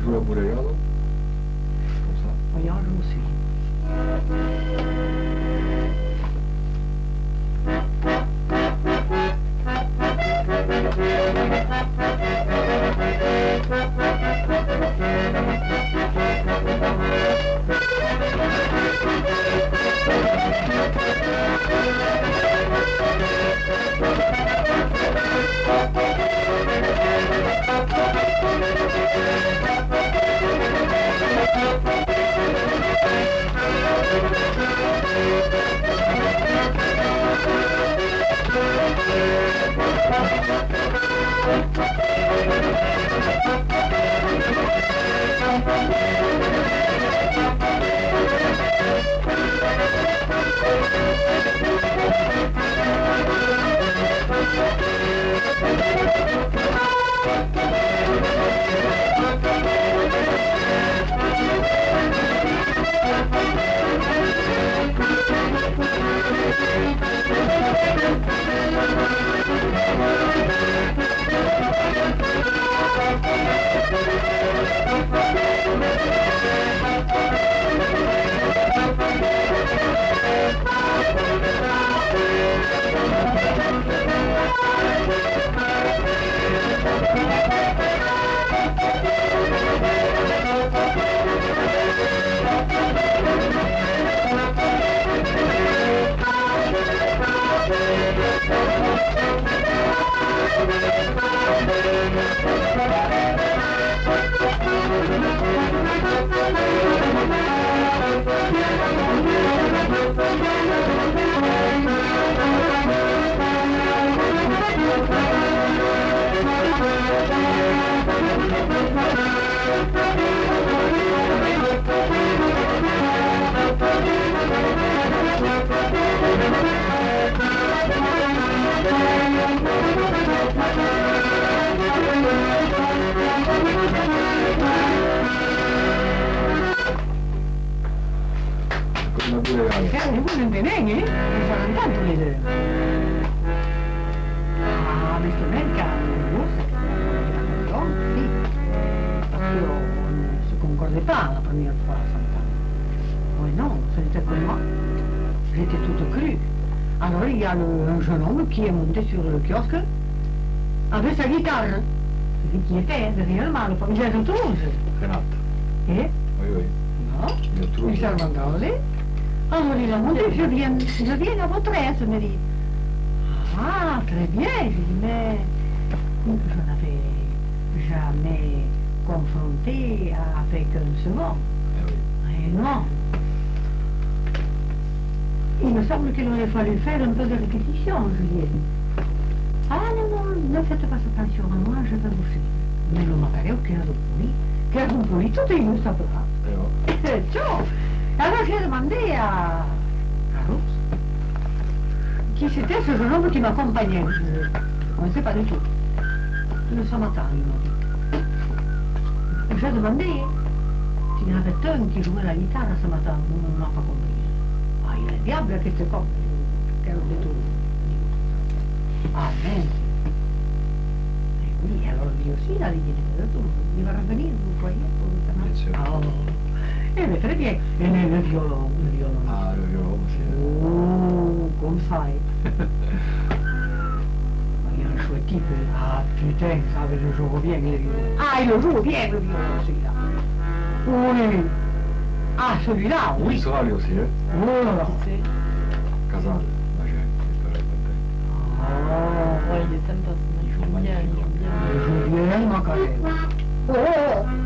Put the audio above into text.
jouer à Boulaya, non? Comme ça. Oui, un jour aussi. Come Boulaya. Uno in Benegni? Non saranno tanto le idee. Ah, visto bene, giusto, sì. Parce qu'on ne se concordait pas la première fois, Santana. Oui, non, c'était comme moi. J'étais toute crue. Alors il y a un jeune homme qui est monté sur le kiosque avec sa guitare. Celui qui était derrière le mâle, il est de Toulouse. Renato. Et Oui, oui. non, Il est toujours. il s'est abandonné. Alors il a monté, je viens à votre aise, me dit. Ah, très bien. Je dis, mais je n'avais jamais confronté avec un second. Eh oui. Et non. Il me semble qu'il aurait fallu faire un peu de répétition, je lui ai dit. Ah non, non, ne faites pas attention à moi, je vais vous suivre. Mais non m'apparaît che era un pulito di io saprà. Ciao! Allora j'ai demandé à Rose qui c'était ce jeune homme qui m'accompagnait. Je ne sais pas du tout. Ce matin, il m'a dit. Et j'ai demandé s'il y en avait un qui jouait la guitare ce matin. On n'a pas compris. Ah, il est diable che c'est comme. Che ho detto. Ah, mince. Et oui, alors lui aussi, il a dit, il va revenir, vous voyez, pour le canal. Bien sûr. Oh. Eh bien, très bien. Et le violon, le violon. Ah, le violon aussi. Oh, comme ça. Il y a un chouette type. Ah, putain, ça le joue bien, le violon. Ah, il le joue bien, le violon, celui-là. Oui. Ah, celui-là, oui. Il sera lui aussi, hein? Oh. Casal, j'espère Oh. Ouais, il est sympa, il joue bien, il joue bien. Il joue bien, ma carrière. Oh.